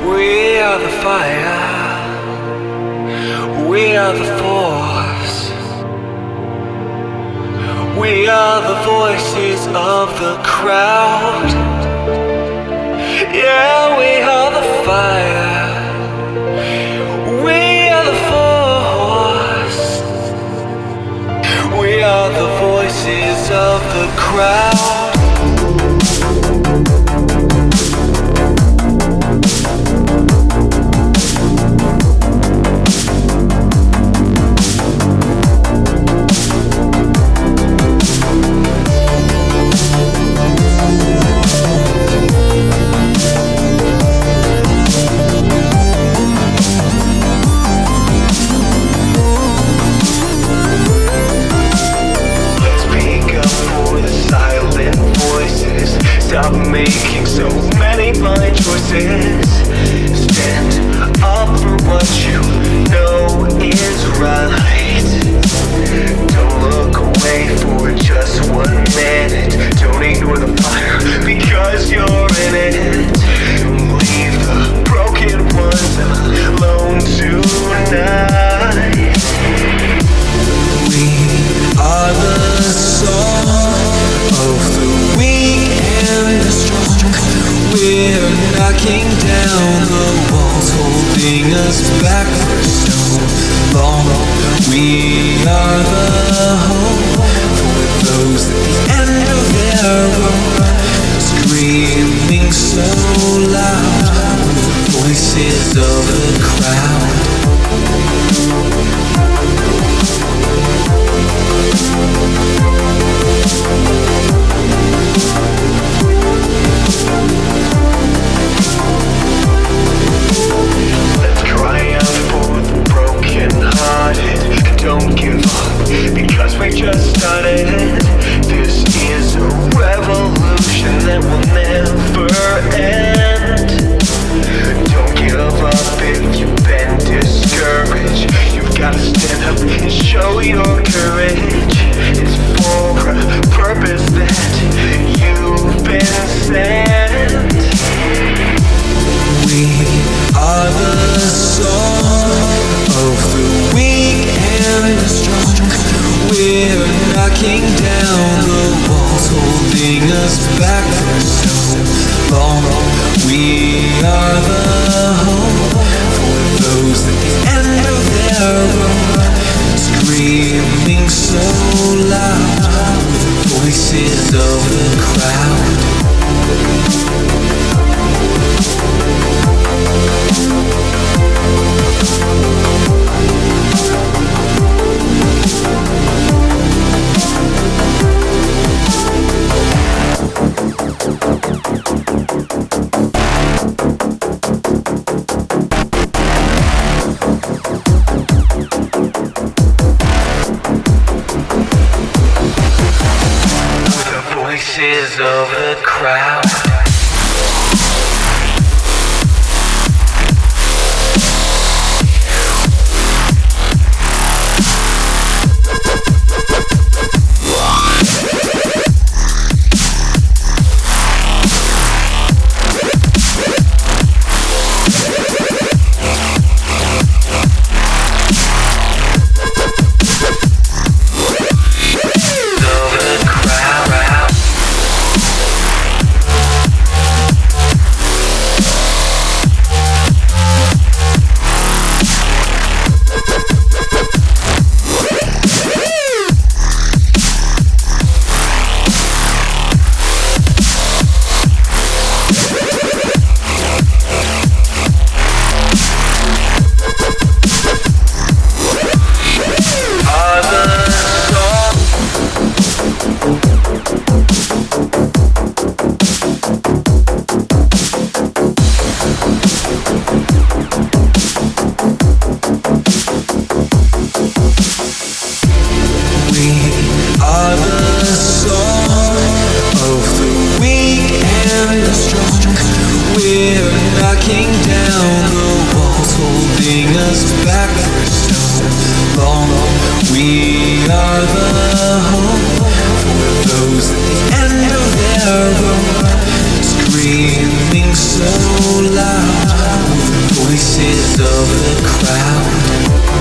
We are the fire, we are the force, we are the voices of the crowd. Yeah, we are the fire, we are the force, we are the voices of the crowd. Stop making so many blind choices. Stand up for what you know is right. Don't look away for just 1 minute. Don't ignore the fire because you're in it. Don't leave the broken ones alone tonight. We are the song of the weak and the strong. We're knocking down the walls, holding us back for so long. We are the hope for those at the end of their road, screaming so loud with the voices of the crowd. Let's cry out for the broken-hearted. Don't give up, because we just started. This is a revolution that will never end. Don't give up if you've been discouraged. You've got to stand up and show your courage. It's for a purpose that you've been sent. We are the song of the weak and the strong. We're knocking down the walls, holding us back for so long. We are the hope for those at the end of their road, screaming so loud with the voices of the crowd. Voices of the crowd. Knocking down the walls, holding us back for so long. We are the hope for those at the end of their road, screaming so loud. voices of the crowd.